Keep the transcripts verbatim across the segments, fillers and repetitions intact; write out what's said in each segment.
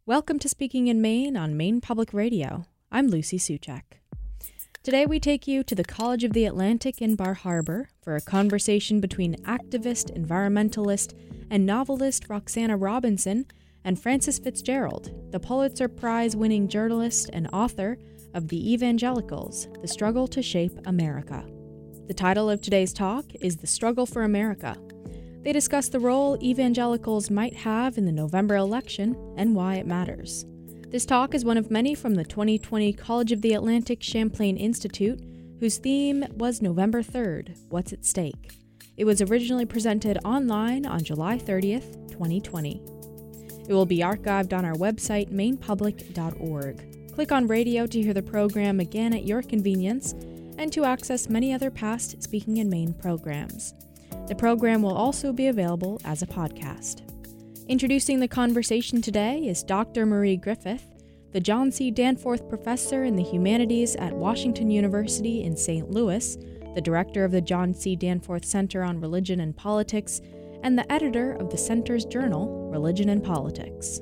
Welcome to Speaking in Maine on Maine Public Radio. I'm Lucy Suchak. Today we take you to the College of the Atlantic in Bar Harbor for a conversation between activist, environmentalist, and novelist Roxana Robinson and Frances FitzGerald, the Pulitzer Prize-winning journalist and author of The Evangelicals, The Struggle to Shape America. The title of today's talk is The Struggle for America. They discuss the role evangelicals might have in the November election and why it matters. This talk is one of many from the twenty twenty College of the Atlantic Champlain Institute, whose theme was November third, What's at Stake? It was originally presented online on July thirtieth, twenty twenty. It will be archived on our website, maine public dot org. Click on radio to hear the program again at your convenience and to access many other past Speaking in Maine programs. The program will also be available as a podcast. Introducing the conversation today is Doctor Marie Griffith, the John C. Danforth Professor in the Humanities at Washington University in Saint Louis, the director of the John C. Danforth Center on Religion and Politics, and the editor of the center's journal, Religion and Politics.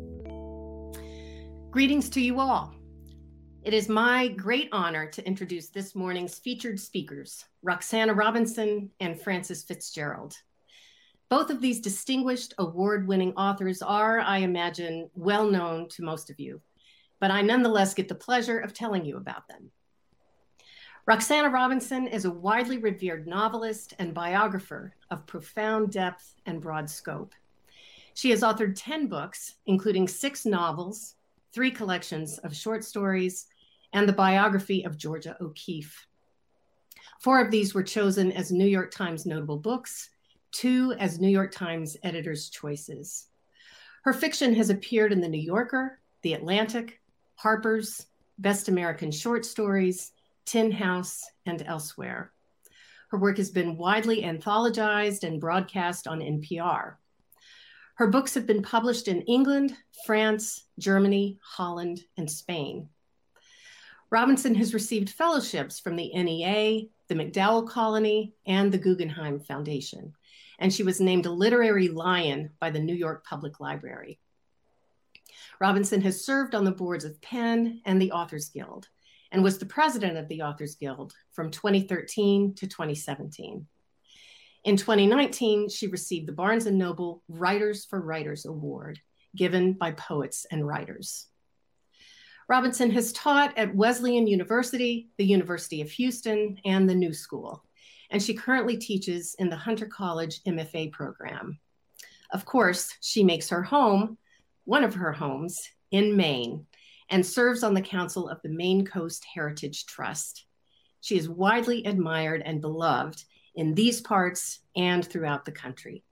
Greetings to you all. It is my great honor to introduce this morning's featured speakers, Roxana Robinson and Frances FitzGerald. Both of these distinguished award-winning authors are, I imagine, well known to most of you, but I nonetheless get the pleasure of telling you about them. Roxana Robinson is a widely revered novelist and biographer of profound depth and broad scope. She has authored ten books, including six novels, three collections of short stories, and the biography of Georgia O'Keeffe. Four of these were chosen as New York Times notable books, two as New York Times Editor's Choices. Her fiction has appeared in The New Yorker, The Atlantic, Harper's, Best American Short Stories, Tin House, and elsewhere. Her work has been widely anthologized and broadcast on N P R. Her books have been published in England, France, Germany, Holland, and Spain. Robinson has received fellowships from the N E A, the MacDowell Colony, and the Guggenheim Foundation, and she was named a literary lion by the New York Public Library. Robinson has served on the boards of PEN and the Authors Guild, and was the president of the Authors Guild from twenty thirteen to twenty seventeen. In twenty nineteen, she received the Barnes and Noble Writers for Writers Award, given by Poets and Writers. Robinson has taught at Wesleyan University, the University of Houston, and the New School, and she currently teaches in the Hunter College M F A program. Of course, she makes her home, one of her homes, in Maine, and serves on the council of the Maine Coast Heritage Trust. She is widely admired and beloved in these parts and throughout the country.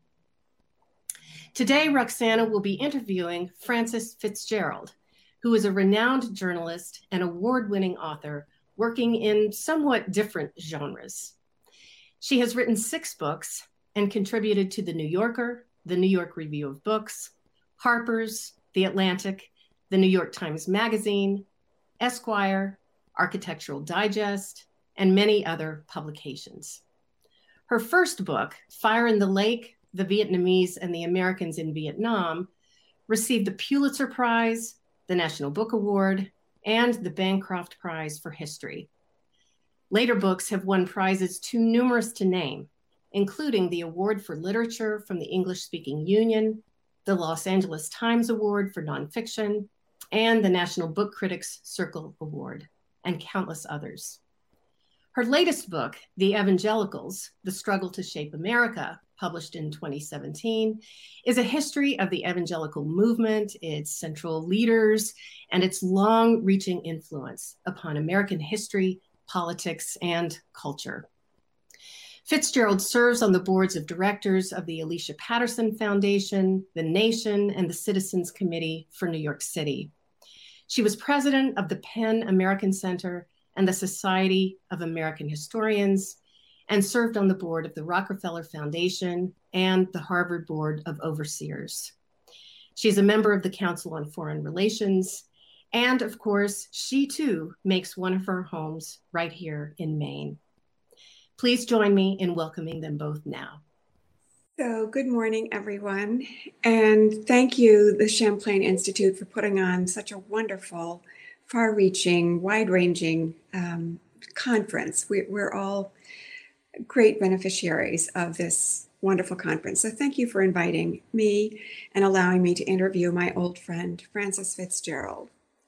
Today, Roxana will be interviewing Frances FitzGerald, who is a renowned journalist and award-winning author working in somewhat different genres. She has written six books and contributed to The New Yorker, the New York Review of Books, Harper's, The Atlantic, the New York Times Magazine, Esquire, Architectural Digest, and many other publications. Her first book, Fire in the Lake, The Vietnamese and the Americans in Vietnam, received the Pulitzer Prize, the National Book Award, and the Bancroft Prize for History. Later books have won prizes too numerous to name, including the Award for Literature from the English-Speaking Union, the Los Angeles Times Award for Nonfiction, and the National Book Critics Circle Award, and countless others. Her latest book, The Evangelicals, The Struggle to Shape America, published in twenty seventeen, is a history of the evangelical movement, its central leaders, and its long-reaching influence upon American history, politics, and culture. FitzGerald serves on the boards of directors of the Alicia Patterson Foundation, the Nation, and the Citizens Committee for New York City. She was president of the PEN American Center and the Society of American Historians, and served on the board of the Rockefeller Foundation and the Harvard Board of Overseers. She's a member of the Council on Foreign Relations, and of course, she too makes one of her homes right here in Maine. Please join me in welcoming them both now. So, good morning, everyone. And thank you, the Champlain Institute, for putting on such a wonderful, far reaching, wide ranging um, conference. We, we're all great beneficiaries of this wonderful conference. So, thank you for inviting me and allowing me to interview my old friend, Frances FitzGerald.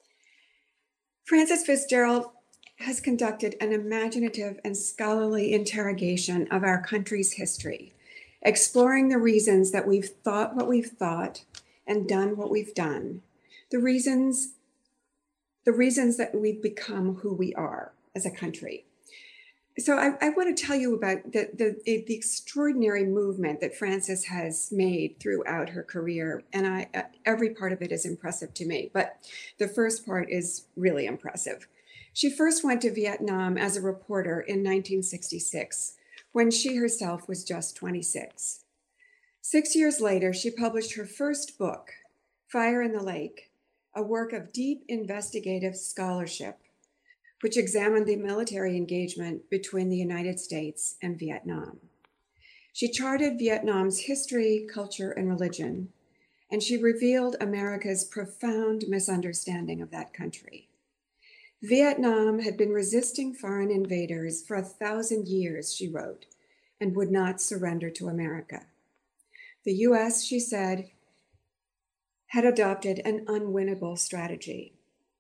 Frances FitzGerald has conducted an imaginative and scholarly interrogation of our country's history, exploring the reasons that we've thought what we've thought and done what we've done, the reasons, the reasons that we've become who we are as a country. So I, I want to tell you about the, the, the extraordinary movement that Frances has made throughout her career. And I, uh, every part of it is impressive to me, but the first part is really impressive. She first went to Vietnam as a reporter in nineteen sixty-six, when she herself was just twenty-six. Six years later, she published her first book, Fire in the Lake, a work of deep investigative scholarship, which examined the military engagement between the United States and Vietnam. She charted Vietnam's history, culture, and religion, and she revealed America's profound misunderstanding of that country. Vietnam had been resisting foreign invaders for a thousand years, she wrote, and would not surrender to America. The U S, she said, had adopted an unwinnable strategy.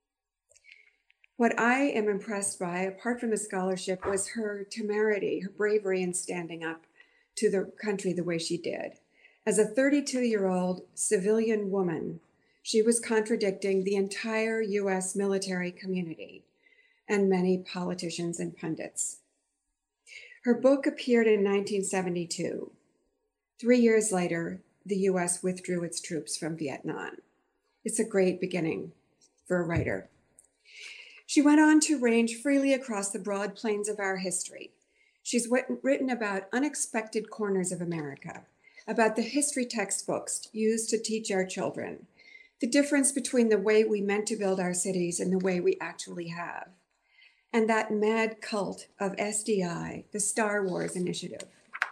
What I am impressed by, apart from the scholarship, was her temerity, her bravery in standing up to the country the way she did. As a thirty-two-year-old civilian woman, she was contradicting the entire U S military community and many politicians and pundits. Her book appeared in nineteen seventy-two. Three years later, the U S withdrew its troops from Vietnam. It's a great beginning for a writer. She went on to range freely across the broad plains of our history. She's written about unexpected corners of America, about the history textbooks used to teach our children, the difference between the way we meant to build our cities and the way we actually have, and that mad cult of S D I, the Star Wars Initiative.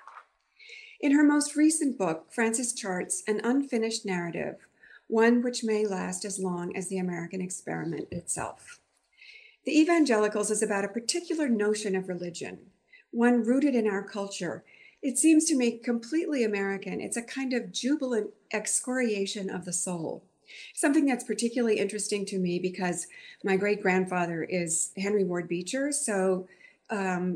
In her most recent book, Frances charts an unfinished narrative, one which may last as long as the American experiment itself. The Evangelicals is about a particular notion of religion, one rooted in our culture. It seems to me completely American. It's a kind of jubilant excoriation of the soul. Something that's particularly interesting to me because my great-grandfather is Henry Ward Beecher, so um,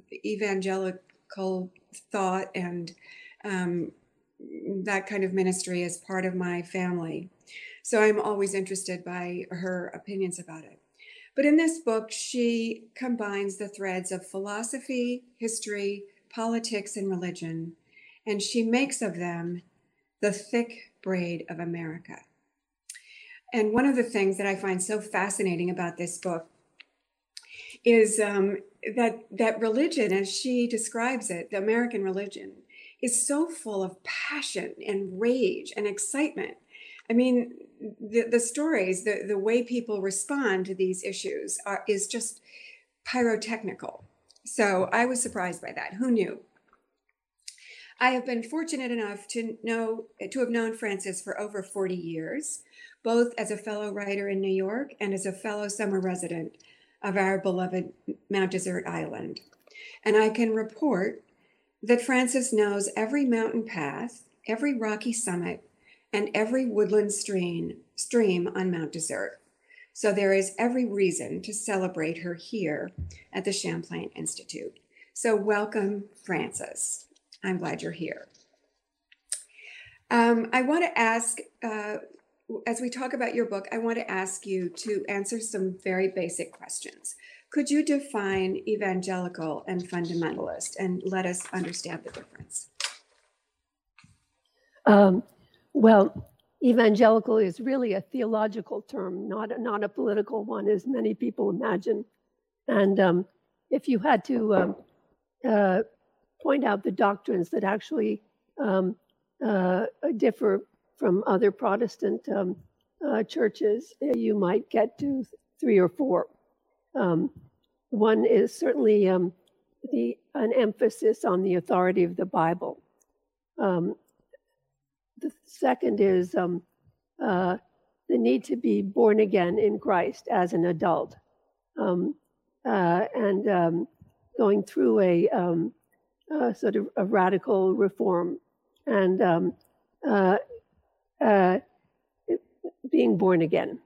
evangelical thought and um, that kind of ministry is part of my family. So I'm always interested by her opinions about it. But in this book, she combines the threads of philosophy, history, politics, and religion, and she makes of them the thick braid of America. And one of the things that I find so fascinating about this book is um, that, that religion, as she describes it, the American religion, is so full of passion and rage and excitement. I mean, the, the stories, the, the way people respond to these issues are, is just pyrotechnical. So I was surprised by that. Who knew? I have been fortunate enough to know to have known Frances for over forty years, both as a fellow writer in New York and as a fellow summer resident of our beloved Mount Desert Island. And I can report that Frances knows every mountain path, every rocky summit, and every woodland stream, stream on Mount Desert. So there is every reason to celebrate her here at the Champlain Institute. So welcome, Frances. I'm glad you're here. Um, I want to ask, uh, as we talk about your book, I want to ask you to answer some very basic questions. Could you define evangelical and fundamentalist and let us understand the difference? Um, well, evangelical is really a theological term, not a, not a political one, as many people imagine. And um, if you had to um, uh, point out the doctrines that actually um, uh, differ from other Protestant um, uh, churches, you might get to three or four. Um, one is certainly um, the an emphasis on the authority of the Bible. Um, the second is um, uh, the need to be born again in Christ as an adult, um, uh, and um, going through a, um, a sort of a radical reform, and um, uh, uh, being born again.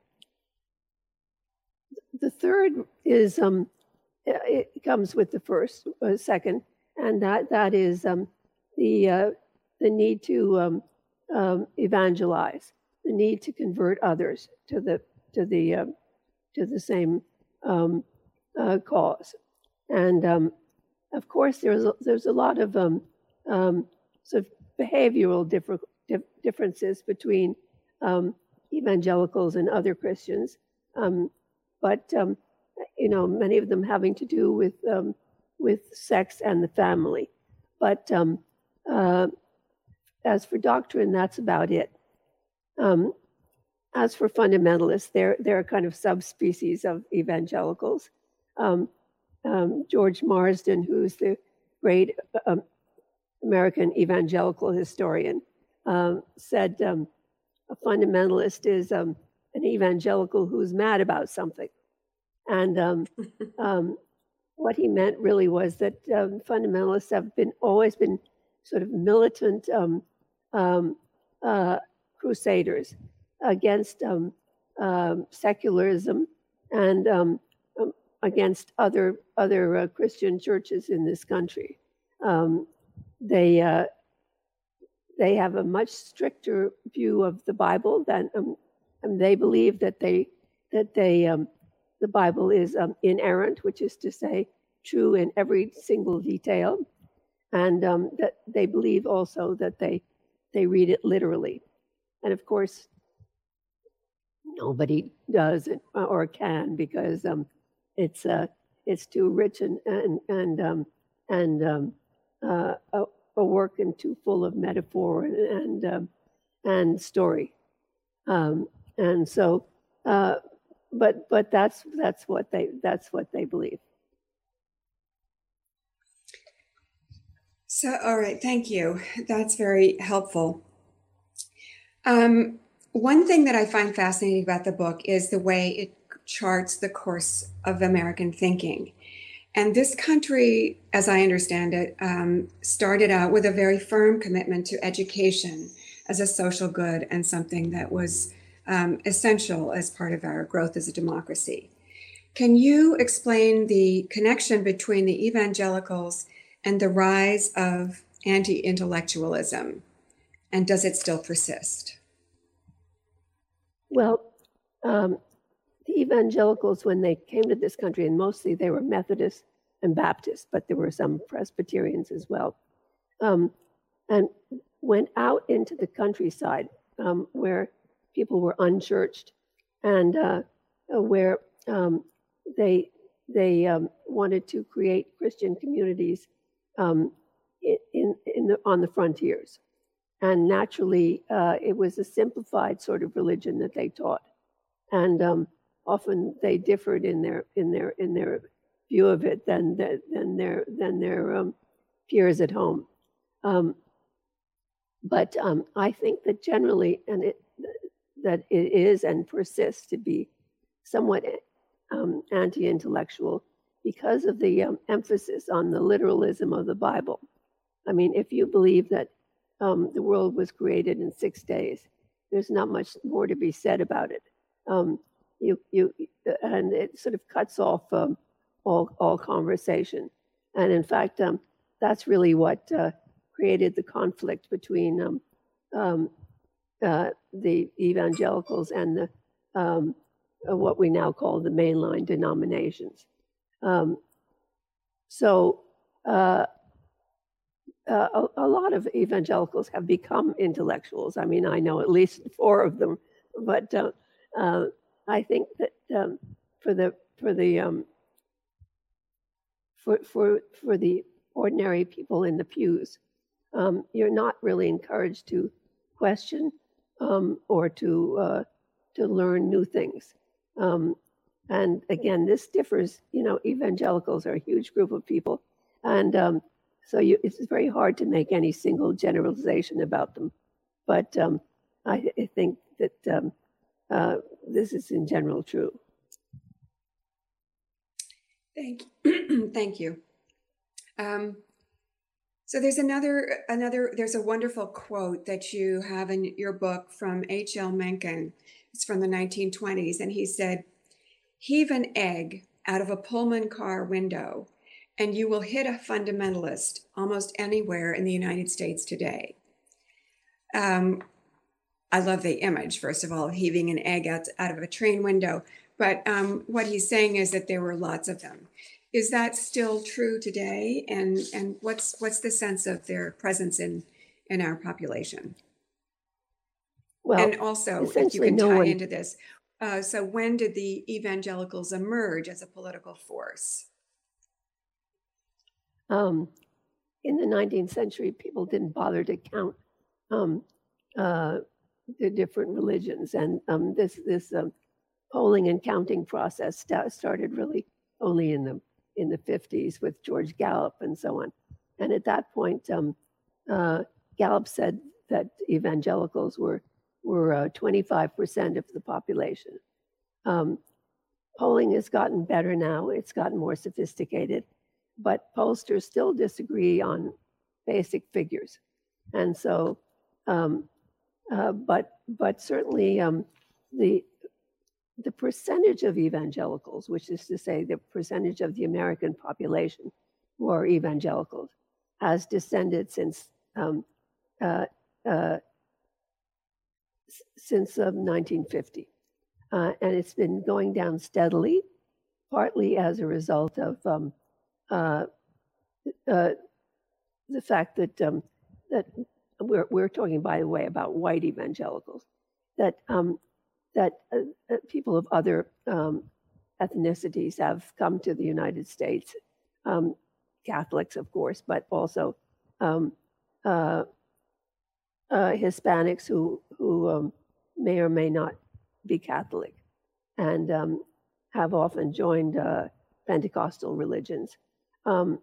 The third is um, it comes with the first, uh, second, and that that is um, the uh, the need to um, um, evangelize, the need to convert others to the to the uh, to the same um, uh, cause, and um, of course there's a, there's a lot of um, um, sort of behavioral differ, dif differences between um, evangelicals and other Christians, um, but um, you know, many of them having to do with um, with sex and the family. But um, uh, as for doctrine, that's about it. Um, as for fundamentalists, they're they're a kind of subspecies of evangelicals. Um, um, George Marsden, who's the great um, American evangelical historian, um, said um, a fundamentalist is um, an evangelical who's mad about something. And um, um, what he meant really was that um, fundamentalists have been always been sort of militant um, um, uh, crusaders against um, um, secularism and um, um, against other other uh, Christian churches in this country. Um, they uh, they have a much stricter view of the Bible than um, and they believe that they that they um, the Bible is um, inerrant, which is to say, true in every single detail, and um, that they believe also that they they read it literally. And of course, nobody does it or can, because um, it's uh, it's too rich and and and um, and um, uh, a, a work and too full of metaphor and and, um, and story, um, and so. Uh, But but that's that's what they that's what they believe. So, all right, thank you. That's very helpful. Um, one thing that I find fascinating about the book is the way it charts the course of American thinking. And this country, as I understand it, um, started out with a very firm commitment to education as a social good and something that was Um, essential as part of our growth as a democracy. Can you explain the connection between the evangelicals and the rise of anti-intellectualism? And does it still persist? Well, um, the evangelicals, when they came to this country, and mostly they were Methodists and Baptists, but there were some Presbyterians as well, um, and went out into the countryside um, where people were unchurched, and uh, where um, they they um, wanted to create Christian communities um, in in the, on the frontiers, and naturally uh, it was a simplified sort of religion that they taught, and um, often they differed in their in their in their view of it than than their than their um, peers at home, um, but um, I think that generally, and it. that it is and persists to be somewhat um, anti-intellectual because of the um, emphasis on the literalism of the Bible. I mean, if you believe that um, the world was created in six days, there's not much more to be said about it. Um, you, you, and it sort of cuts off um, all, all conversation. And in fact, um, that's really what uh, created the conflict between um, um, Uh, the evangelicals and the um, uh, what we now call the mainline denominations. Um, so uh, uh, a, a lot of evangelicals have become intellectuals. I mean, I know at least four of them, but uh, uh, I think that um, for the for the um, for for for the ordinary people in the pews, um, you're not really encouraged to question. Um, or to uh, to learn new things, um, and again, this differs. You know, evangelicals are a huge group of people, and um, so you, it's very hard to make any single generalization about them. But um, I, I think that um, uh, this is in general true. Thank you. Thank you. Um, so there's another, another, there's a wonderful quote that you have in your book from H L Mencken. It's from the nineteen twenties. And he said, "Heave an egg out of a Pullman car window and you will hit a fundamentalist almost anywhere in the United States today." Um, I love the image, first of all, of heaving an egg out, out of a train window. But um, what he's saying is that there were lots of them. Is that still true today? And and what's what's the sense of their presence in in our population? Well, and also, if you can no tie one... into this, uh, so when did the evangelicals emerge as a political force? Um, in the nineteenth century, people didn't bother to count um, uh, the different religions, and um, this this um, polling and counting process st- started really only in the in the fifties with George Gallup and so on. And at that point, um, uh, Gallup said that evangelicals were were uh, twenty-five percent of the population. Um, polling has gotten better now; it's gotten more sophisticated, but pollsters still disagree on basic figures, and so. Um, uh, but but certainly um, the the percentage of evangelicals, which is to say the percentage of the American population who are evangelicals, has descended since um, uh, uh, since um, nineteen fifty, uh, and it's been going down steadily, partly as a result of um, uh, uh, the fact that um, that we're we're talking, by the way, about white evangelicals, that. Um, that uh, people of other um, ethnicities have come to the United States, um, Catholics, of course, but also um, uh, uh, Hispanics who, who um, may or may not be Catholic, and um, have often joined uh, Pentecostal religions. Um,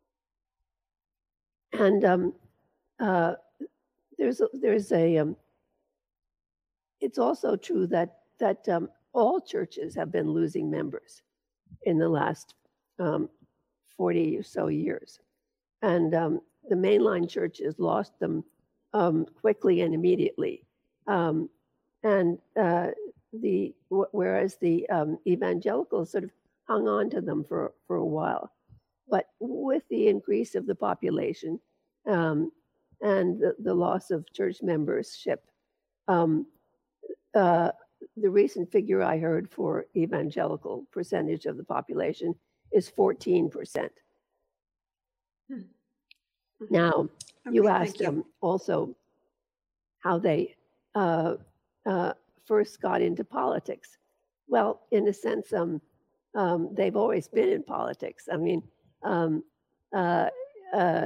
and um, uh, there's a, there's a um, It's also true that that um, all churches have been losing members in the last um, forty or so years, and um, the mainline churches lost them um, quickly and immediately, um, and uh, the whereas the um, evangelicals sort of hung on to them for for a while, but with the increase of the population um, and the, the loss of church membership. Um, Uh, the recent figure I heard for evangelical percentage of the population is fourteen percent. Hmm. Now, okay, you asked you. Um, also how they uh, uh, first got into politics. Well, in a sense, um, um, they've always been in politics. I mean, um, uh, uh,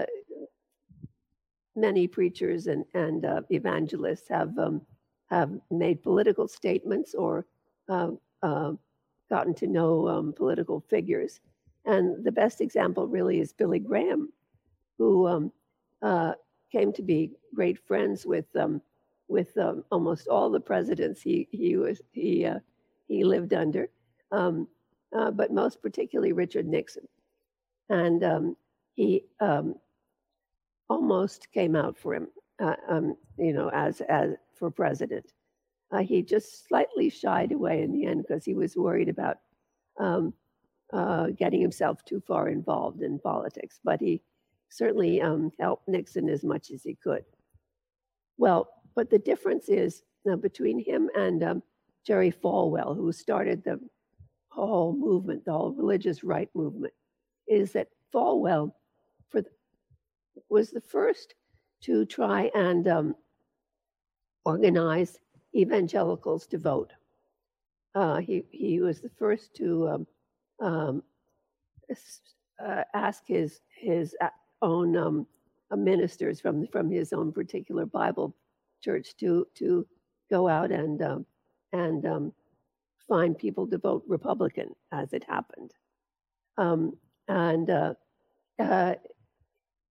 many preachers and, and uh, evangelists have um, have made political statements or uh, uh, gotten to know um, political figures. And the best example really is Billy Graham, who um, uh, came to be great friends with um, with um, almost all the presidents he he was he uh, he lived under, um, uh, but most particularly Richard Nixon. And um, he um, almost came out for him, uh, um, you know, as as for president. Uh, he just slightly shied away in the end because he was worried about um, uh, getting himself too far involved in politics. But he certainly um, helped Nixon as much as he could. Well, but the difference is uh, between him and um, Jerry Falwell, who started the whole movement, the whole religious right movement, is that Falwell for the, was the first to try and um, organize evangelicals to vote. Uh, he he was the first to um, um, uh, ask his his own um, ministers from from his own particular Bible church to to go out and um, and um, find people to vote Republican, as it happened. Um, and uh, uh,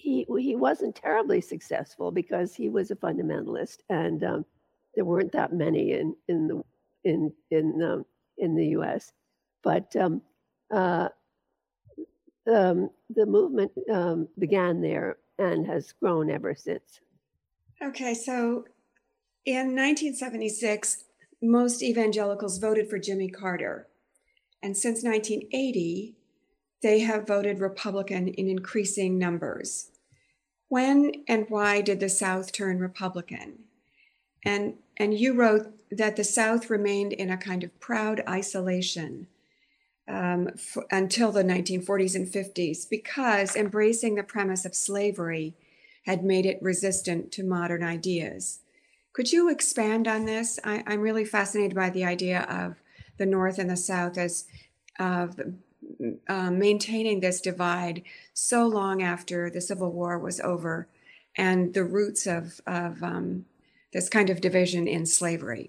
he he wasn't terribly successful because he was a fundamentalist, and um, there weren't that many in in the in in um, in the U S. But um, uh, um, the movement um, began there and has grown ever since. Okay, so in nineteen seventy-six, most evangelicals voted for Jimmy Carter. And since nineteen eighty, they have voted Republican in increasing numbers. When and why did the South turn Republican? And, and you wrote that the South remained in a kind of proud isolation um, f- until the nineteen forties and fifties, because embracing the premise of slavery had made it resistant to modern ideas. Could you expand on this? I, I'm really fascinated by the idea of the North and the South as uh, uh, maintaining this divide so long after the Civil War was over, and the roots of, of um, this kind of division in slavery.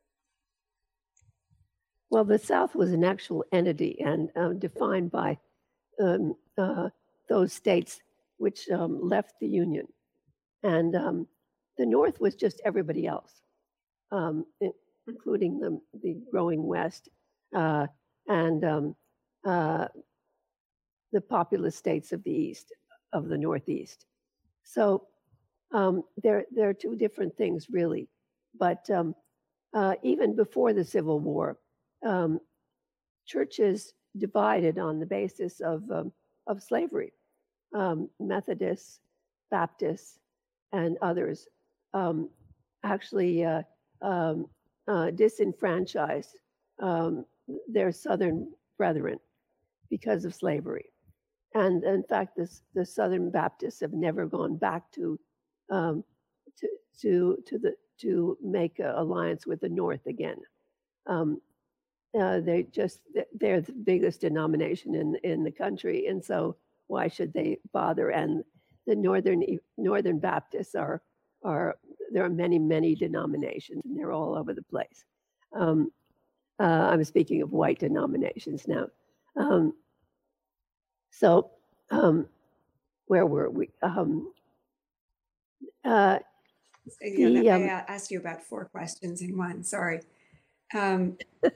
Well, the South was an actual entity and uh, defined by um, uh, those states which um, left the Union. And um, the North was just everybody else, um, including the, the growing West uh, and um, uh, the populous states of the East, of the Northeast. So um, there, there are two different things, really. But um, uh, even before the Civil War, um, churches divided on the basis of, um, of slavery. Um, Methodists, Baptists, and others um, actually uh, um, uh, disenfranchised um, their Southern brethren because of slavery. And in fact, this, the Southern Baptists have never gone back to um, to to to the to make an alliance with the North again. Um, uh, they just they're the biggest denomination in in the country, and so why should they bother? And the Northern Northern Baptists are are there are many many denominations, and they're all over the place. Um, uh, I'm speaking of white denominations now. Um, so um, where were we? Um, uh, You know, the, I um, asked you about four questions in one. Sorry. Um,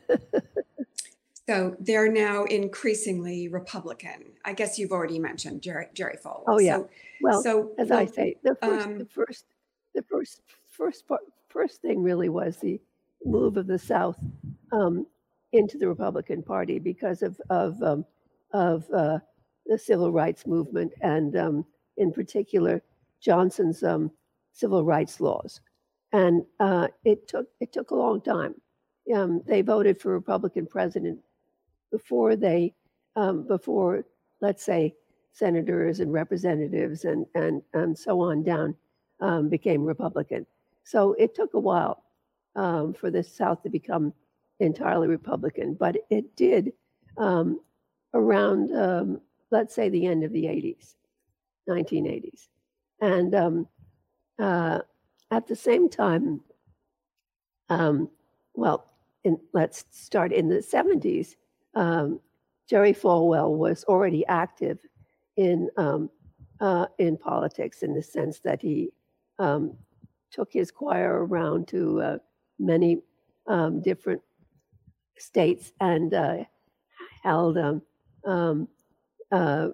so they're now increasingly Republican. I guess you've already mentioned Jerry, Jerry Falwell. Oh yeah. So, well, so as well, I say, the first, um, the first, the first, first, part, first thing really was the move of the South um, into the Republican Party because of of um, of uh, the civil rights movement and, um, in particular, Johnson's um, civil rights laws. And uh, it took it took a long time. Um, they voted for Republican president before they um, before let's say senators and representatives and and and so on down um, became Republican. So it took a while um, for the South to become entirely Republican, but it did um, around um, let's say the end of the eighties, nineteen eighties, and um, uh, at the same time, um, well, in, let's start in the seventies. Um, Jerry Falwell was already active in um, uh, in politics in the sense that he um, took his choir around to uh, many um, different states and uh, held um, um, uh,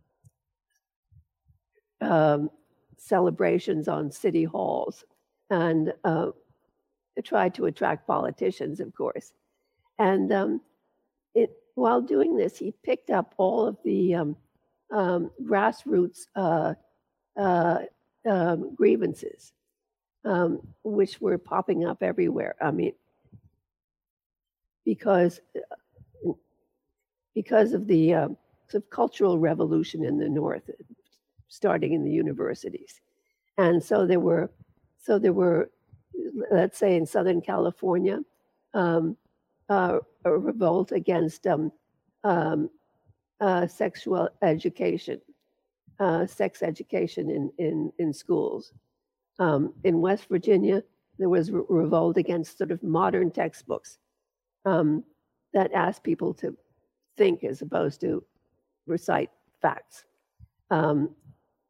um, celebrations on city halls and uh, tried to attract politicians, of course. And um, it, while doing this, he picked up all of the um, um, grassroots uh, uh, um, grievances, um, which were popping up everywhere. I mean, because because of the uh, sort of cultural revolution in the North, starting in the universities, and so there were, so there were, let's say in Southern California, um, uh, a revolt against um, um, uh, sexual education, uh, sex education in in in schools. Um, in West Virginia, there was a revolt against sort of modern textbooks um, that asked people to think as opposed to recite facts. Um,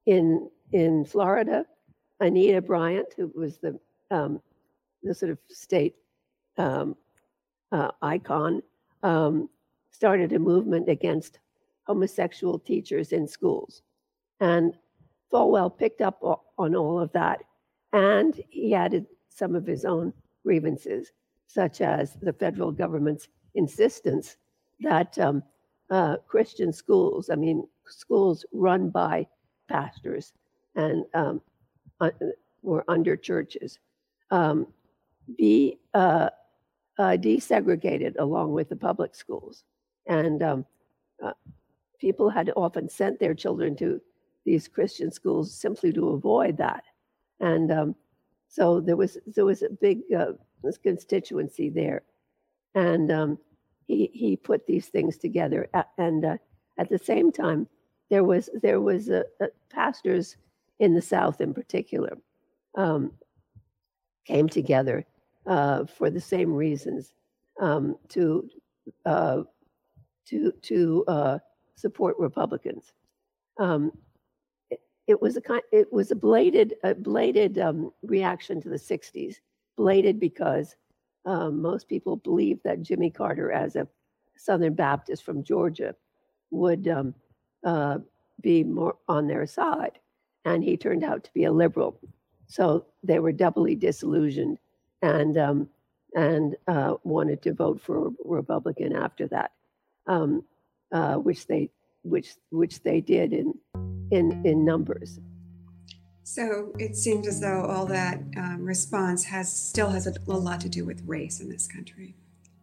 in in Florida, Anita Bryant, who was the um, the sort of state um, uh, icon, um, started a movement against homosexual teachers in schools. And Falwell picked up on all of that, and he added some of his own grievances, such as the federal government's insistence that um, uh, Christian schools, I mean, schools run by pastors and um, uh, were under churches, um, be uh, uh, desegregated along with the public schools. And um, uh, people had often sent their children to these Christian schools simply to avoid that. And um, so there was there was a big uh, constituency there. And um, he he put these things together. And uh, at the same time, there was there was uh, uh, pastors in the South, in particular, um, came together uh, for the same reasons um, to uh, to to uh, support Republicans. Um, it, it was a kind. It was a bladed a bladed um, reaction to the sixties. Bladed because um, most people believed that Jimmy Carter, as a Southern Baptist from Georgia, would um, uh, be more on their side, and he turned out to be a liberal. So they were doubly disillusioned, and um, and uh, wanted to vote for a Republican after that, um, uh, which they which which they did in in in numbers. So it seems as though all that um, response has still has a, a lot to do with race in this country.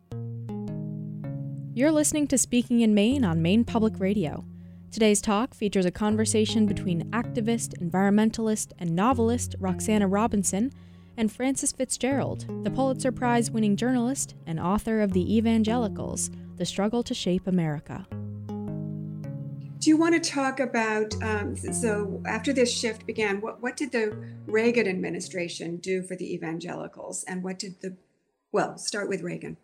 You're listening to Speaking in Maine on Maine Public Radio. Today's talk features a conversation between activist, environmentalist, and novelist Roxana Robinson and Frances Fitzgerald, the Pulitzer Prize-winning journalist and author of The Evangelicals: The Struggle to Shape America. Do you want to talk about, um, so after this shift began, what, what did the Reagan administration do for the evangelicals? And what did the, well, start with Reagan.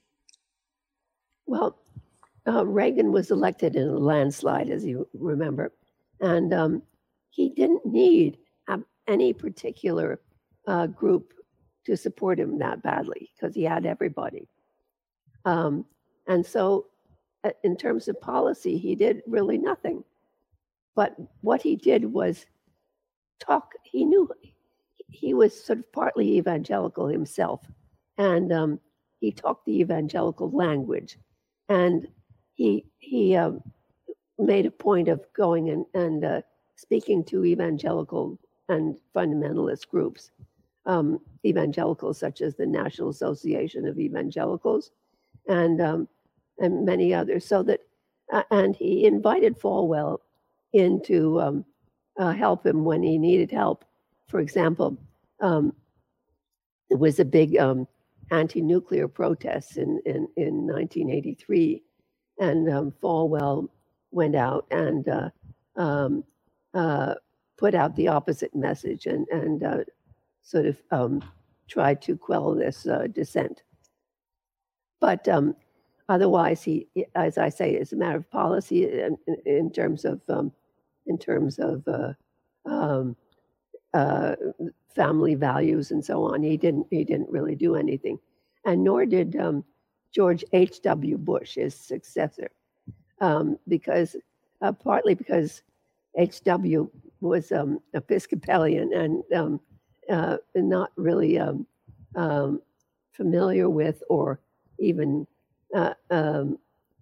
Well, uh, Reagan was elected in a landslide, as you remember. And um, he didn't need uh, any particular uh, group to support him that badly, because he had everybody. Um, and so in terms of policy, he did really nothing. But what he did was talk. He knew he was sort of partly evangelical himself, and um, he talked the evangelical language, and he he um, made a point of going and, and uh, speaking to evangelical and fundamentalist groups, um, evangelicals such as the National Association of Evangelicals, and um, and many others, so that, uh, and he invited Falwell in to um, uh, help him when he needed help. For example, um, there was a big um, anti-nuclear protest in, in, in nineteen eighty-three, and um, Falwell went out and uh, um, uh, put out the opposite message and, and uh, sort of um, tried to quell this uh, dissent. But um, Otherwise, he, as I say, it's a matter of policy in, in terms of um, in terms of uh, um, uh, family values and so on. He didn't he didn't really do anything, and nor did um, George H W. Bush, his successor, um, because uh, partly because H W was um, Episcopalian and um, uh, not really um, um, familiar with or even Uh, um,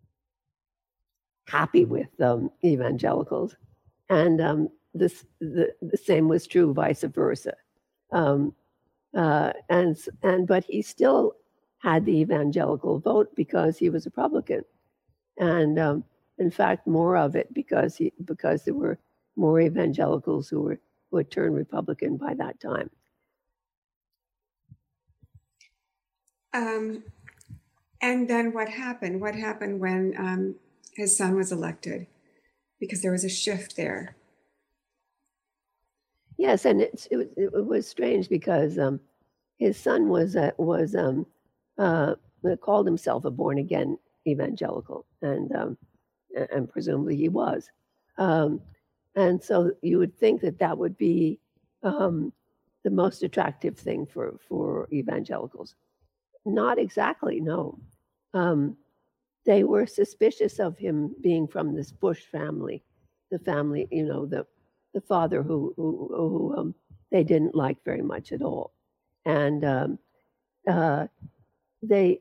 happy with um, evangelicals, and um, this the, the same was true vice versa. Um, uh, and and but he still had the evangelical vote because he was a Republican, and um, in fact more of it because he because there were more evangelicals who were who had turned Republican by that time. Um. And then what happened? What happened when um, his son was elected? Because there was a shift there. Yes, and it, it, it was strange because um, his son was uh, was um, uh, called himself a born again evangelical, and um, and presumably he was. Um, and so you would think that that would be um, the most attractive thing for, for evangelicals. Not exactly, no. Um, they were suspicious of him being from this Bush family, the family, you know, the the father who who, who um, they didn't like very much at all, and um, uh, they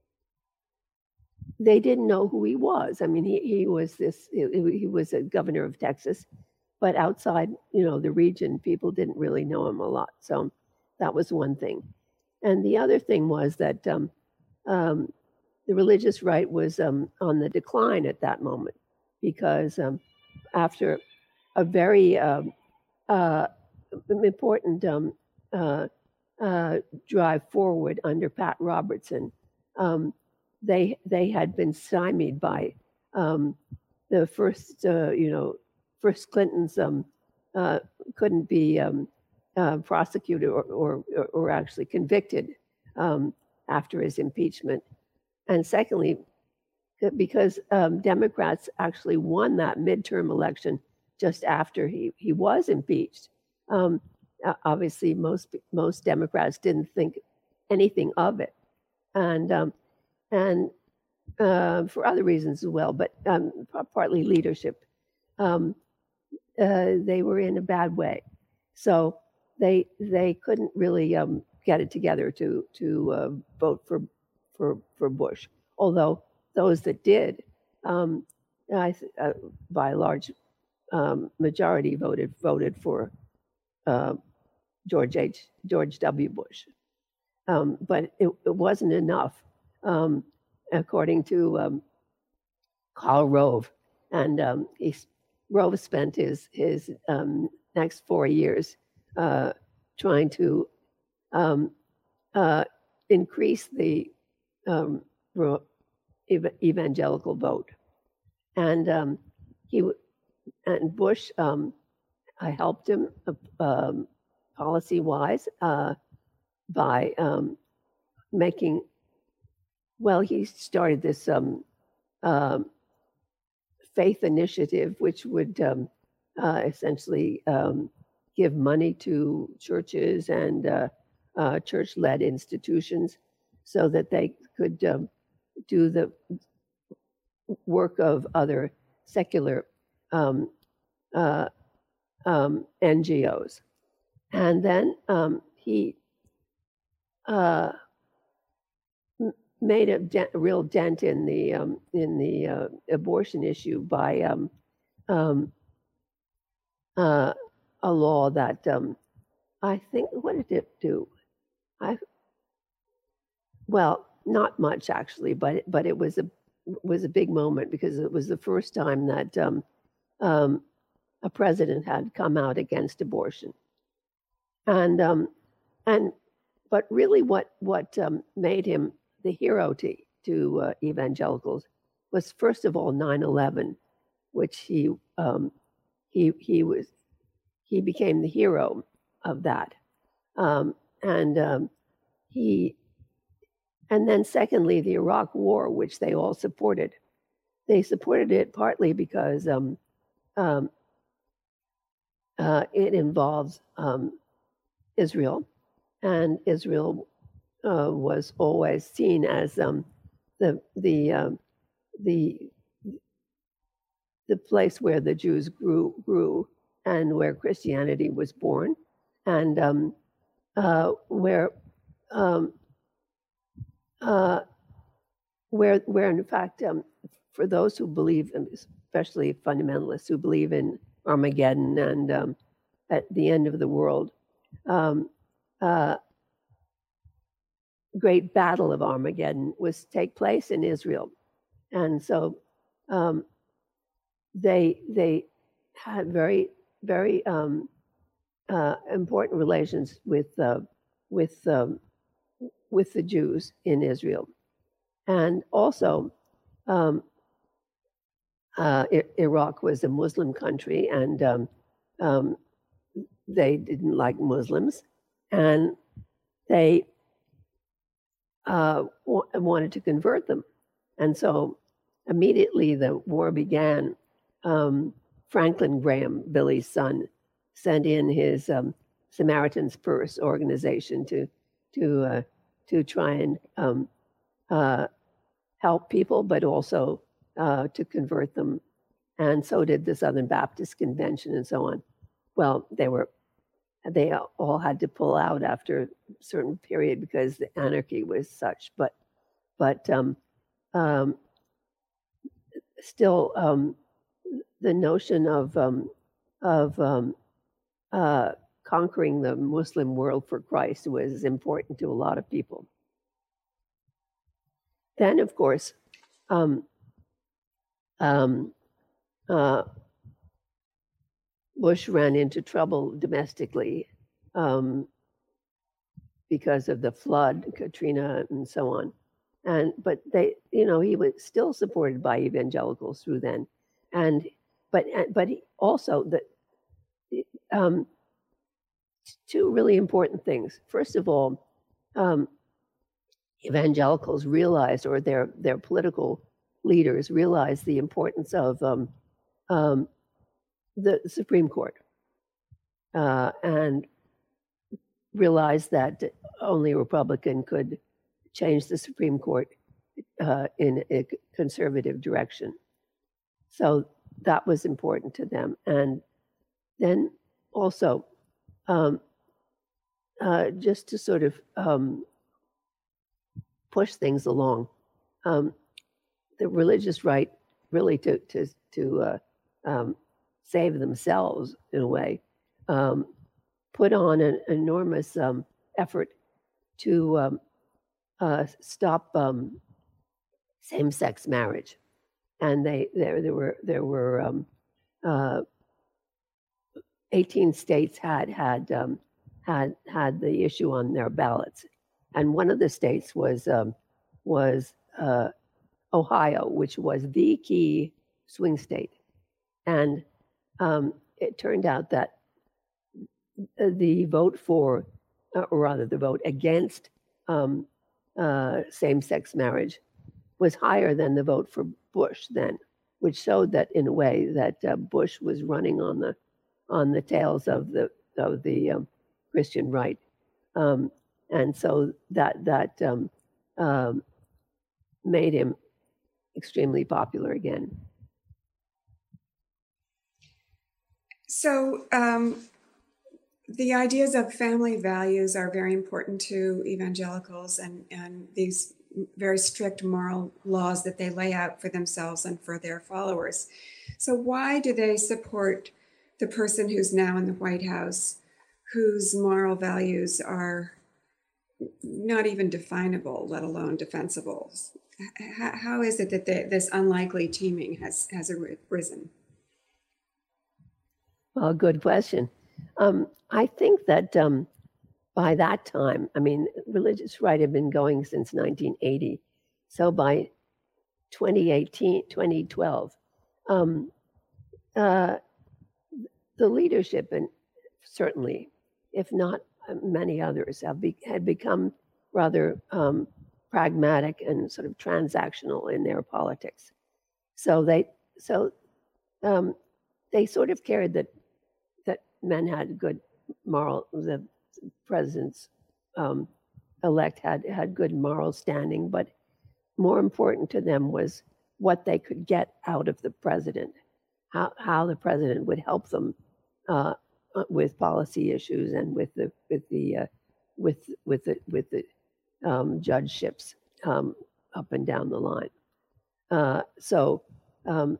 they didn't know who he was. I mean, he he was this he, he was a governor of Texas, but outside, you know, the region, people didn't really know him a lot. So that was one thing, and the other thing was that um, um, the religious right was um, on the decline at that moment, because um, after a very um, uh, important um, uh, uh, drive forward under Pat Robertson, um, they they had been stymied by um, the first, uh, you know, first Clinton's um, uh, couldn't be um, uh, prosecuted or, or or actually convicted um, after his impeachment, and secondly, because um, Democrats actually won that midterm election just after he, he was impeached. Um, obviously, most most Democrats didn't think anything of it, and um, and uh, for other reasons as well, but um, partly leadership. Um, uh, they were in a bad way, so they they couldn't really um, get it together to to uh, vote for for for Bush. Although those that did, um, I th- uh, by a large um, majority voted voted for uh, George H. George W. Bush, um, but it, it wasn't enough, um, according to um, Karl Rove, and um, he, Rove spent his his um, next four years uh, trying to um, uh, increase the um, evangelical vote, and um, he and Bush, um, I helped him uh, um, policy-wise uh, by um, making. Well, he started this um, um, faith initiative, which would um, uh, essentially um, give money to churches and uh, uh, church-led institutions, so that they could um, do the work of other secular um, uh, um, N G Os. And then um, he uh, m- made a, de- a real dent in the um, in the uh, abortion issue by um, um, uh, a law that um, I think, what did it do? I well, not much actually, but but it was a was a big moment, because it was the first time that um, um, a president had come out against abortion, and um, and but really, what what um, made him the hero to to uh, evangelicals was, first of all, nine eleven, which he um, he he was he became the hero of that, um, and um, he. And then secondly, the Iraq War, which they all supported. They supported it partly because um, um, uh, it involves um, Israel, and Israel uh, was always seen as um, the the um, the the place where the Jews grew grew and where Christianity was born, and um, uh, where um, Uh, where, where in fact, um, for those who believe, especially fundamentalists who believe in Armageddon and um, at the end of the world, um, uh, great battle of Armageddon was take place in Israel, and so um, they they had very very um, uh, important relations with uh, with um, with the Jews in Israel. And also, um, uh, I- Iraq was a Muslim country, and um, um, they didn't like Muslims, and they uh, w- wanted to convert them. And so immediately the war began, um, Franklin Graham, Billy's son, sent in his um, Samaritan's Purse organization to to uh, to try and um, uh, help people, but also uh, to convert them. And so did the Southern Baptist Convention and so on. Well, they were they all had to pull out after a certain period because the anarchy was such. But but um, um, still, um, the notion of um, of um, uh, conquering the Muslim world for Christ was important to a lot of people. Then, of course, um, um, uh, Bush ran into trouble domestically um, because of the flood, Katrina, and so on. And but they, you know, he was still supported by evangelicals through then, and but but he also the um, two really important things. First of all, um, evangelicals realized, or their their political leaders realized, the importance of um, um, the Supreme Court, uh, and realized that only a Republican could change the Supreme Court uh, in a conservative direction. So that was important to them. And then also, um, uh, just to sort of um, push things along, um, the religious right really to to to uh, um, save themselves in a way, um, put on an enormous um, effort to um, uh, stop um, same-sex marriage, and they there there were there were um, uh, eighteen states had had um, had had the issue on their ballots, and one of the states was um, was uh, Ohio, which was the key swing state, and um, it turned out that the vote for, or rather the vote against um, uh, same-sex marriage was higher than the vote for Bush then, which showed that in a way that uh, Bush was running on the on the tails of the of the um, Christian right, um, and so that that um, um, made him extremely popular again. So um, the ideas of family values are very important to evangelicals, and, and these very strict moral laws that they lay out for themselves and for their followers. So why do they support the person who's now in the White House, whose moral values are not even definable, let alone defensible? How, how is it that they, this unlikely teaming has, has arisen? Well, good question. Um, I think that um, by that time, I mean, religious right had been going since nineteen eighty. So by twenty eighteen, twenty twelve, um, uh, the leadership, and certainly, if not many others, have be, had become rather um, pragmatic and sort of transactional in their politics. So they, so um, they sort of cared that that men had good moral, the president's um, elect had had good moral standing, but more important to them was what they could get out of the president, how how the president would help them uh, with policy issues and with the with the uh, with with the with the um, judgeships um, up and down the line. Uh, so um,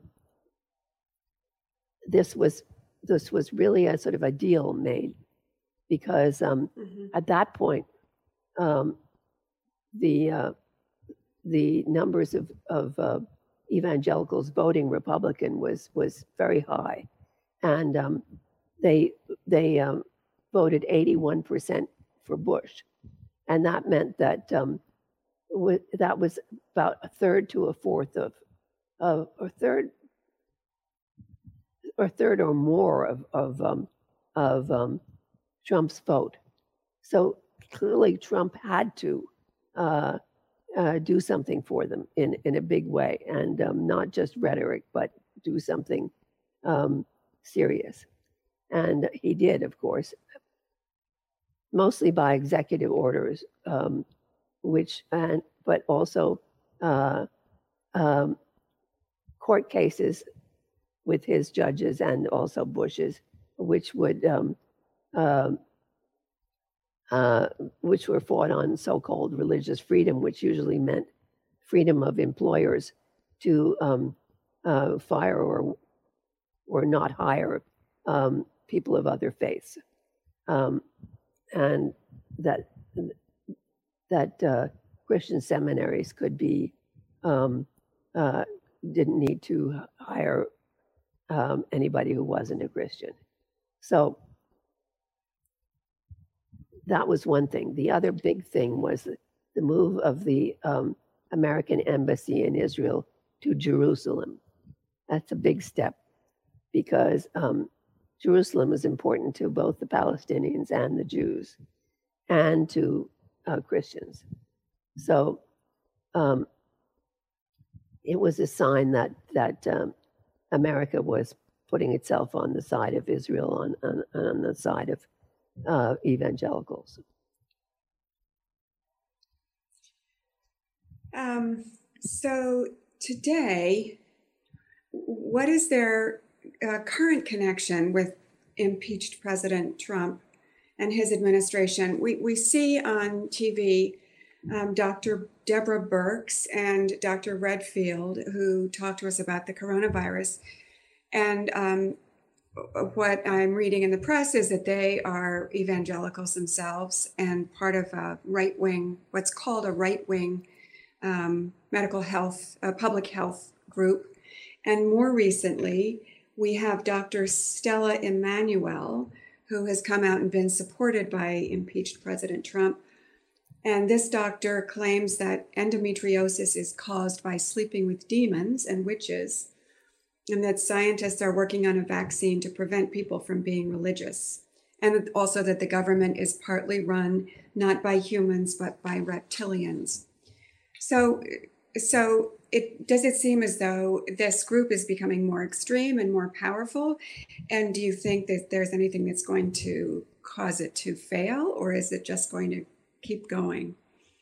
this was this was really a sort of a deal made, because um, mm-hmm. at that point um, the uh, the numbers of of uh, evangelicals voting Republican was was very high, and um, they they um, voted eighty-one percent for Bush, and that meant that um, w- that was about a third to a fourth of of a third or third or more of of um, of um, Trump's vote. So clearly, Trump had to uh, uh, do something for them in in a big way, and um, not just rhetoric, but do something um, serious. And he did, of course, mostly by executive orders, um, which, and but also uh, um, court cases with his judges and also Bush's, which would um, uh, uh, which were fought on so-called religious freedom, which usually meant freedom of employers to um, uh, fire or or not hire um, people of other faiths, um, and that that uh, Christian seminaries could be um, uh, didn't need to hire um, anybody who wasn't a Christian. So that was one thing. The other big thing was the move of the um, American embassy in Israel to Jerusalem. That's a big step because um, Jerusalem is important to both the Palestinians and the Jews and to uh, Christians. So um, it was a sign that that um, America was putting itself on the side of Israel, on, on, on the side of uh, evangelicals. Um, so today, what is their uh, current connection with impeached President Trump and his administration? We, we see on T V um, Doctor Deborah Birx and Doctor Redfield, who talked to us about the coronavirus. And um, what I'm reading in the press is that they are evangelicals themselves and part of a right-wing, what's called a right-wing um, medical health, uh, public health group. And more recently, we have Doctor Stella Immanuel, who has come out and been supported by impeached President Trump. And this doctor claims that endometriosis is caused by sleeping with demons and witches, and that scientists are working on a vaccine to prevent people from being religious. And also that the government is partly run not by humans, but by reptilians. So, so it does it seem as though this group is becoming more extreme and more powerful? And do you think that there's anything that's going to cause it to fail, or is it just going to keep going?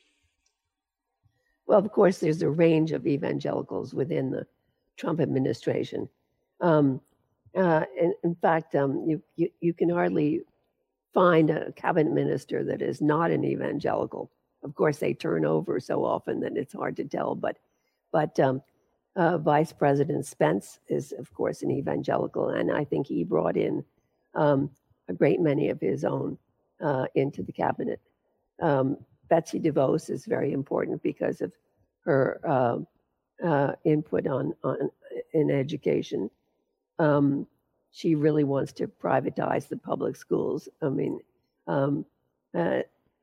Well, of course, there's a range of evangelicals within the Trump administration. Um, uh, in, in fact, um, you, you you can hardly find a cabinet minister that is not an evangelical. Of course, they turn over so often that it's hard to tell. But but um, uh, Vice President Spence is, of course, an evangelical, and I think he brought in um, a great many of his own uh, into the cabinet. Um, Betsy DeVos is very important because of her uh, uh, input on, on in education. Um, she really wants to privatize the public schools. I mean, um, uh,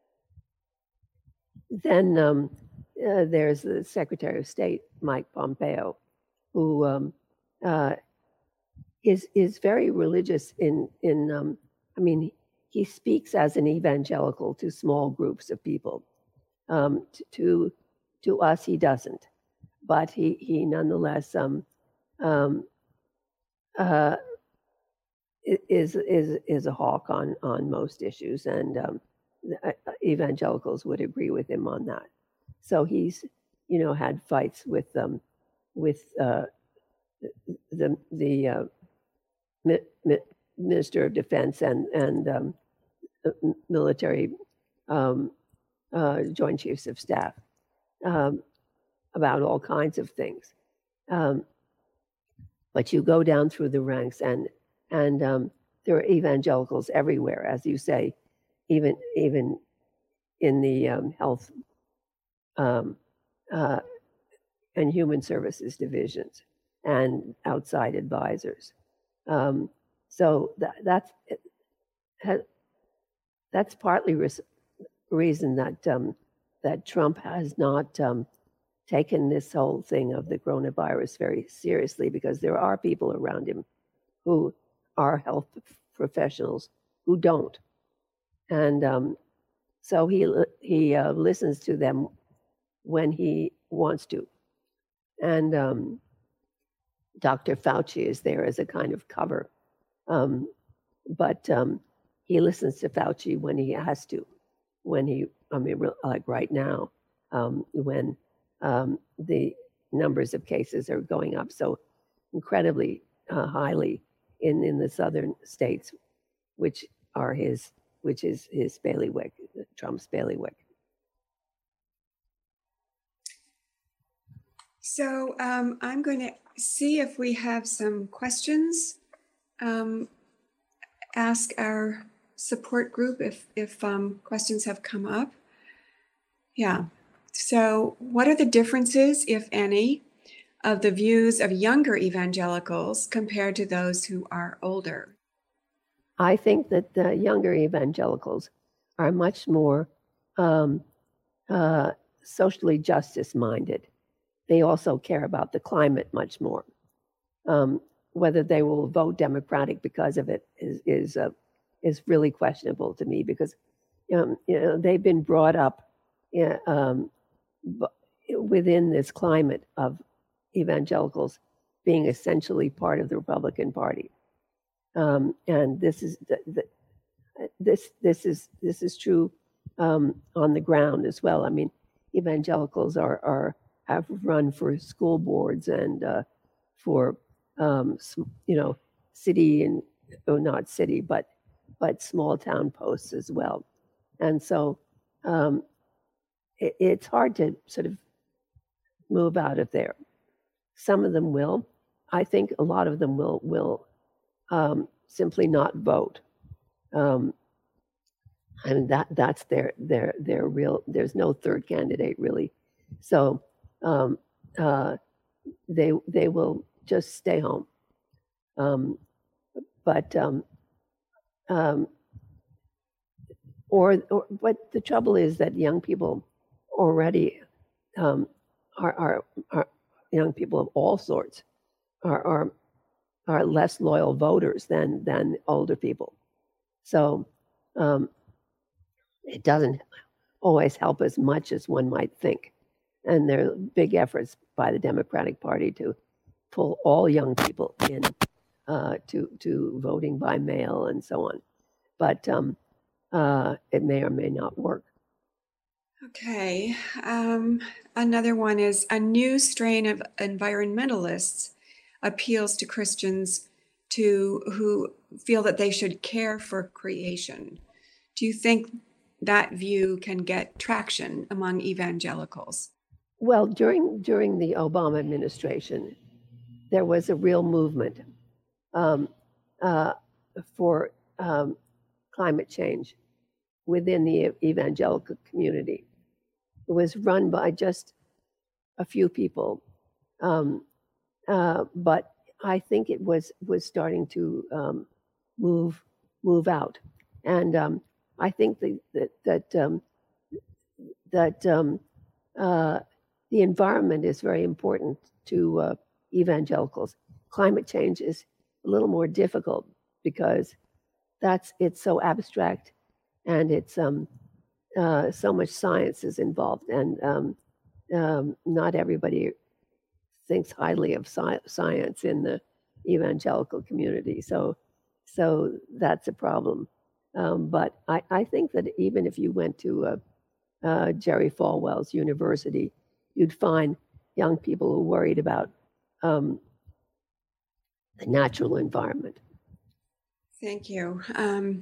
then um, uh, there's the Secretary of State, Mike Pompeo, who um, uh, is is very religious in in. Um, I mean. He speaks as an evangelical to small groups of people. Um, to, to to us, he doesn't, but he he nonetheless um, um, uh, is is is a hawk on on most issues, and um, evangelicals would agree with him on that. So he's you know had fights with um, with uh, the the uh, mi- mi- Minister of Defense and and um, military um, uh, Joint Chiefs of Staff um, about all kinds of things. Um, but you go down through the ranks, and and um, there are evangelicals everywhere, as you say, even even in the um, health um, uh, and human services divisions and outside advisors. Um, so that, that's that's partly re- reason that um, that Trump has not um, taken this whole thing of the coronavirus very seriously, because there are people around him who are health professionals who don't, and um, so he he uh, listens to them when he wants to, and um, Doctor Fauci is there as a kind of cover Um, but um, he listens to Fauci when he has to, when he, I mean, like right now, um, when um, the numbers of cases are going up so incredibly uh, highly in, in the southern states, which are his, which is his bailiwick, Trump's bailiwick. So um, I'm going to see if we have some questions. Um, ask our support group if, if um, questions have come up. Yeah. So what are the differences, if any, of the views of younger evangelicals compared to those who are older? I think that the younger evangelicals are much more um, uh, socially justice minded. They also care about the climate much more. Um, whether they will vote Democratic because of it is is uh, is really questionable to me, because um, you know, they've been brought up in, um, within this climate of evangelicals being essentially part of the Republican Party, um, and this is the, the, this this is this is true um, on the ground as well. I mean, evangelicals are are have run for school boards and uh, for um, you know city and oh, not city but but small town posts as well, and so um, it, it's hard to sort of move out of there. Some of them will. I think a lot of them will will um, simply not vote. Um, I mean that that's their their their real. There's no third candidate really, so um, uh, they they will just stay home. Um, but um, um, or, or but the trouble is that young people already um, are, are are young people of all sorts are are are less loyal voters than than older people. So um, it doesn't always help as much as one might think. And there are big efforts by the Democratic Party to pull all young people in uh, to to voting by mail and so on. But um, uh, it may or may not work. Okay. Um, another one is a new strain of environmentalists appeals to Christians to who feel that they should care for creation. Do you think that view can get traction among evangelicals? Well, during during the Obama administration, there was a real movement um, uh, for um, climate change within the evangelical community. It was run by just a few people, um, uh, but I think it was was starting to um, move move out, and um, I think the, that that um, that um, uh, the environment is very important to uh, evangelicals. Climate change is a little more difficult because that's it's so abstract, and it's um, uh, so much science is involved, and um, um, not everybody thinks highly of sci- science in the evangelical community. So, so that's a problem. Um, but I, I think that even if you went to uh, uh, Jerry Falwell's university, you'd find young people who are worried about um, the natural environment. Thank you. Um,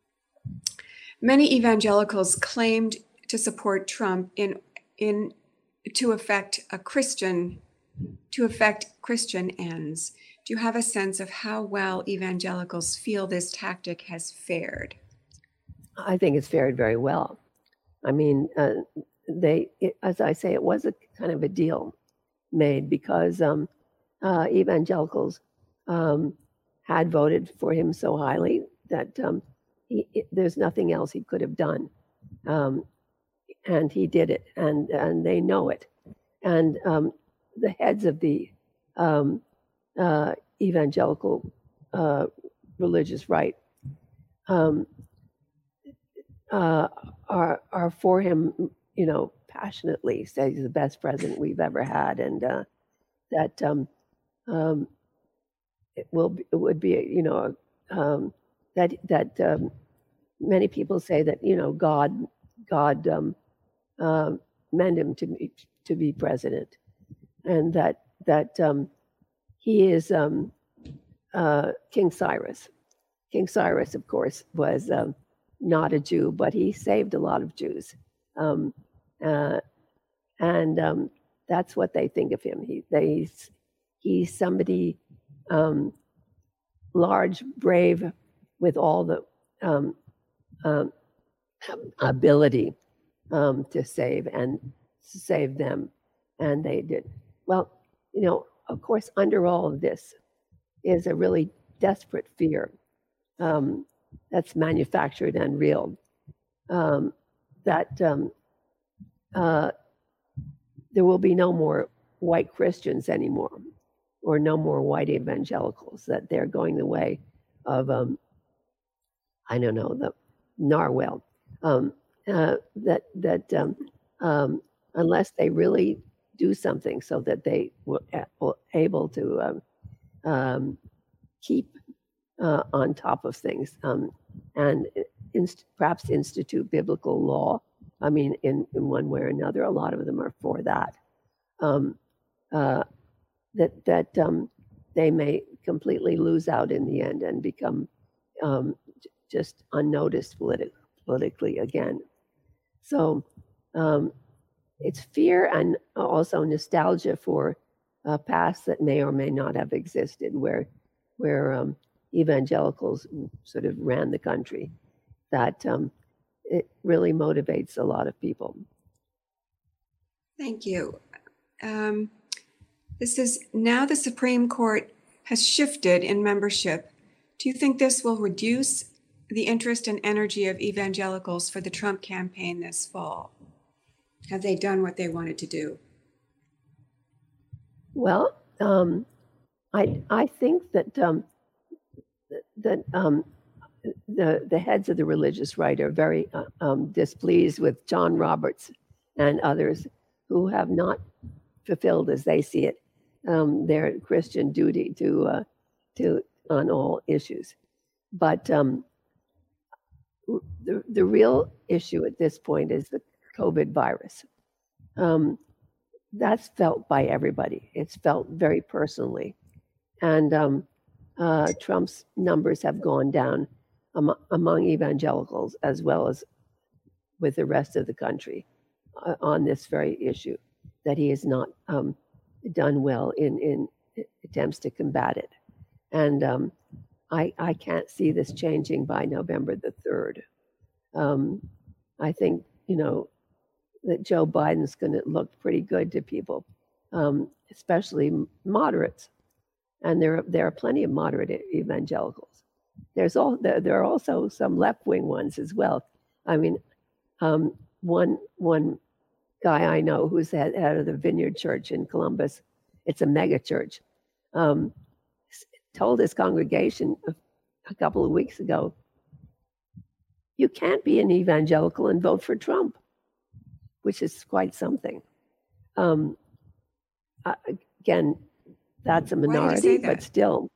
many evangelicals claimed to support Trump in in to affect a Christian to affect Christian ends. Do you have a sense of how well evangelicals feel this tactic has fared? I think it's fared very well. I mean, uh, they, it, as I say, it was a kind of a deal made because um, uh, evangelicals um, had voted for him so highly that um, he, it, there's nothing else he could have done, um, and he did it, and and they know it, and um, the heads of the um, uh, evangelical uh, religious right um, uh, are are for him, you know, passionately. Say he's the best president we've ever had, and uh, that um, um, it will be, it would be, you know, um, that that um, many people say that you know God God um, uh, meant him to be to be president, and that that um, he is um, uh, King Cyrus. King Cyrus, of course, was um, not a Jew, but he saved a lot of Jews, um, uh, and um, that's what they think of him. He they he's somebody um, large, brave, with all the um, um, ability um, to save and to save them, and they did. Well, you know, of course, under all of this is a really desperate fear um, that's manufactured and real, um, that um, uh, there will be no more white Christians anymore, or no more white evangelicals, that they're going the way of, um, I don't know, the narwhal, um, uh, that, that um, um, unless they really do something so that they were able to um, um, keep uh, on top of things um, and inst- perhaps institute biblical law. I mean, in, in one way or another, a lot of them are for that. Um, uh, that that um, they may completely lose out in the end and become um, j- just unnoticed politi- politically again. So um, it's fear and also nostalgia for a past that may or may not have existed, where where um, evangelicals sort of ran the country. That um, it really motivates a lot of people. Thank you. Um, this is now the Supreme Court has shifted in membership. Do you think this will reduce the interest and energy of evangelicals for the Trump campaign this fall? Have they done what they wanted to do? Well, um, I I think that um, that um, the the heads of the religious right are very uh, um, displeased with John Roberts and others who have not fulfilled, as they see it, um, their Christian duty to uh, to on all issues. But um, the the real issue at this point is the COVID virus. Um, that's felt by everybody. It's felt very personally, and um, uh, Trump's numbers have gone down am- among evangelicals as well as with the rest of the country uh, on this very issue, that he has not um, done well in, in attempts to combat it. And um, I, I can't see this changing by November the third. Um, I think, you know, that Joe Biden's going to look pretty good to people, um, especially moderates. And there, there are plenty of moderate evangelicals. There's all there, there are also some left-wing ones as well. I mean, um, one one guy I know who's head, head of the Vineyard Church in Columbus, it's a mega church, um, told his congregation a, a couple of weeks ago, you can't be an evangelical and vote for Trump, which is quite something. Um, uh, again, that's a minority, that? But still,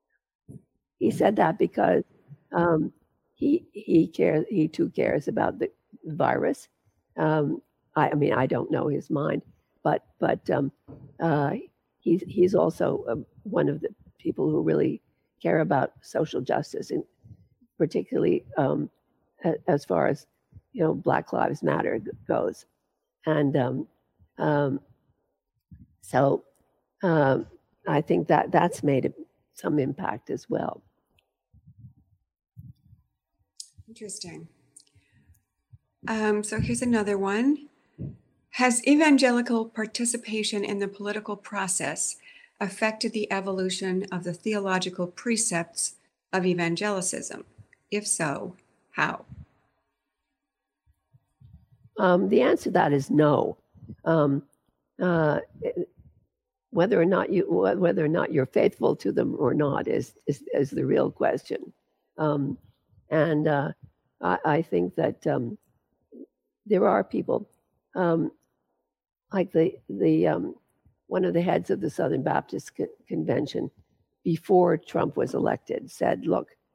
he said that because um, he he cares. He too cares about the virus. Um, I, I mean, I don't know his mind, but but um, uh, he's he's also uh, one of the people who really care about social justice, and particularly um, as far as you know, Black Lives Matter goes, and um, um, so um, I think that that's made some impact as well. Interesting. Um, so here's another one. Has evangelical participation in the political process affected the evolution of the theological precepts of evangelicism? If so, how? Um, the answer to that is no. Um, uh, whether or not you whether or not you're faithful to them or not is is, is the real question. Um, and uh, I, I think that um, there are people um, like the the um, one of the heads of the Southern Baptist Co- Convention before Trump was elected said, "Look,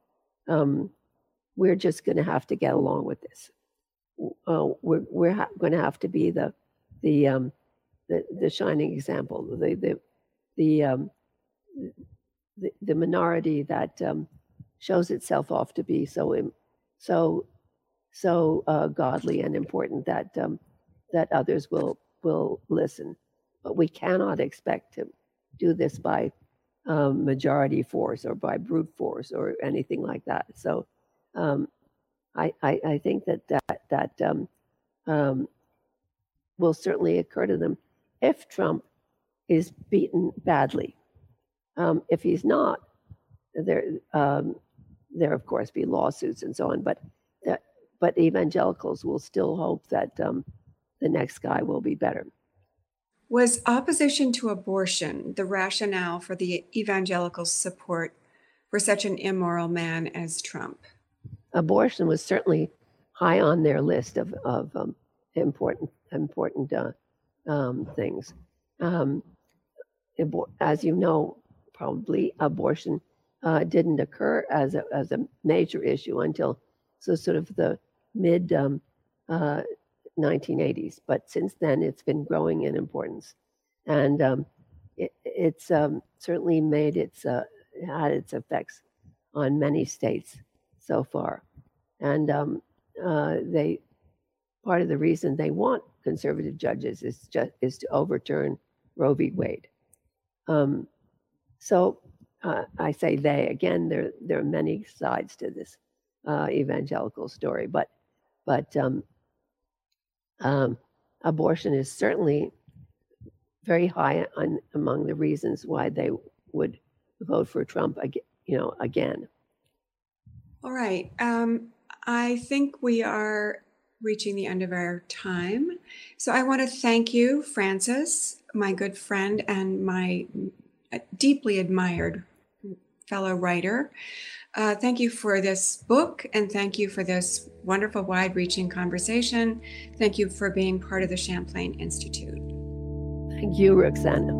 um, we're just going to have to get along with this. Uh, we're we're ha- going to have to be the the um, the, the shining example, the the the um, the, the minority that um, shows itself off to be so so so uh, godly and important that um, that others will will listen. But we cannot expect to do this by um, majority force or by brute force or anything like that. So um, I, I I think that that that um, um, will certainly occur to them if Trump is beaten badly. Um, if he's not, there um, there of course be lawsuits and so on. But that, but evangelicals will still hope that um, the next guy will be better. Was opposition to abortion the rationale for the evangelicals' support for such an immoral man as Trump? Abortion was certainly high on their list of of um, important important uh, um, things. Um, abor- as you know, probably abortion uh, didn't occur as a as a major issue until so sort of the mid um, uh, nineteen eighties. But since then, it's been growing in importance, and um, it, it's um, certainly made its uh, had its effects on many states so far. And um, uh, they part of the reason they want conservative judges is just is to overturn Roe v. Wade. Um, so uh, I say they again. There there are many sides to this uh, evangelical story, but but um, um, abortion is certainly very high on among the reasons why they would vote for Trump again. You know, again. All right. Um, I think we are reaching the end of our time. So I want to thank you, Frances, my good friend and my deeply admired fellow writer. Uh, thank you for this book, and thank you for this wonderful, wide-reaching conversation. Thank you for being part of the Champlain Institute. Thank you, Roxana.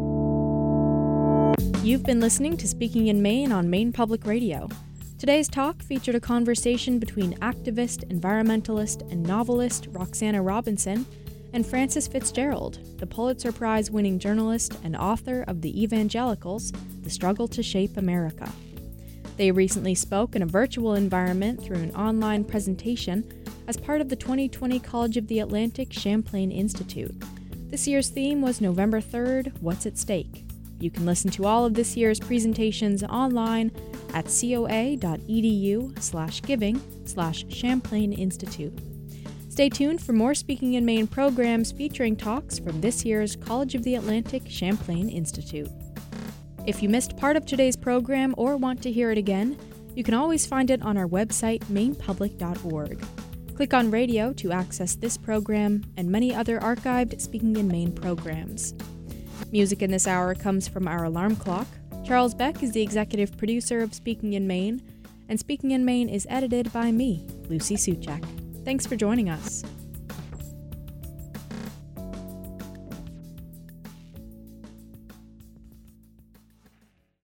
You've been listening to Speaking in Maine on Maine Public Radio. Today's talk featured a conversation between activist, environmentalist, and novelist Roxana Robinson and Frances Fitzgerald, the Pulitzer Prize-winning journalist and author of The Evangelicals, The Struggle to Shape America. They recently spoke in a virtual environment through an online presentation as part of the twenty twenty College of the Atlantic Champlain Institute. This year's theme was November third, What's at Stake? You can listen to all of this year's presentations online at coa.edu slash giving slash Champlain Institute. Stay tuned for more Speaking in Maine programs featuring talks from this year's College of the Atlantic Champlain Institute. If you missed part of today's program or want to hear it again, you can always find it on our website, maine public dot org. Click on radio to access this program and many other archived Speaking in Maine programs. Music in this hour comes from our alarm clock. Charles Beck is the executive producer of Speaking in Maine, and Speaking in Maine is edited by me, Lucy Suchek. Thanks for joining us.